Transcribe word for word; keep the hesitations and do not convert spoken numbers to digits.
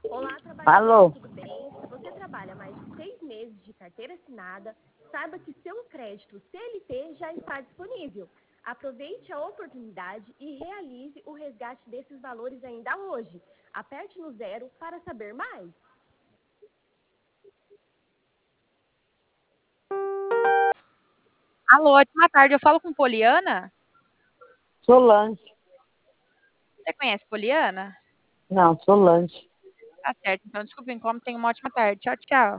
Olá, trabalhador, Alô? tudo bem? Se você trabalha mais de seis meses de carteira assinada, saiba que seu crédito C L T já está disponível. Aproveite a oportunidade e realize o resgate desses valores ainda hoje. Aperte no zero para saber mais. Alô, ótima tarde. Eu falo com Poliana? Solange. Você conhece Poliana? Não, Solange. Tá certo. Então, desculpa o incômodo. Tenha uma ótima tarde. Tchau, tchau.